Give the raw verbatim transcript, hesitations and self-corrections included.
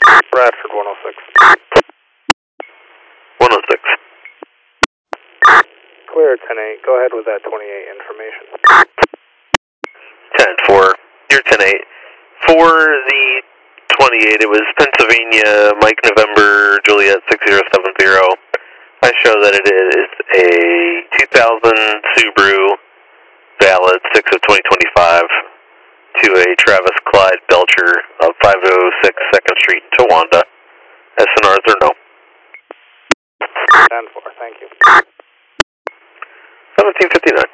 Bradford one oh six. one oh six. Clear ten eight, go ahead with that twenty-eight information. ten four, you're ten eight. For the twenty-eight, it was Pennsylvania, Mike November, Juliet six zero seven zero. I show that it is a two thousand Subaru Valid six of twenty twenty-five to a Travis Clyde Belcher of five oh six second Street, Towanda. S N Rs or no? ten four, thank you. seventeen fifty-nine.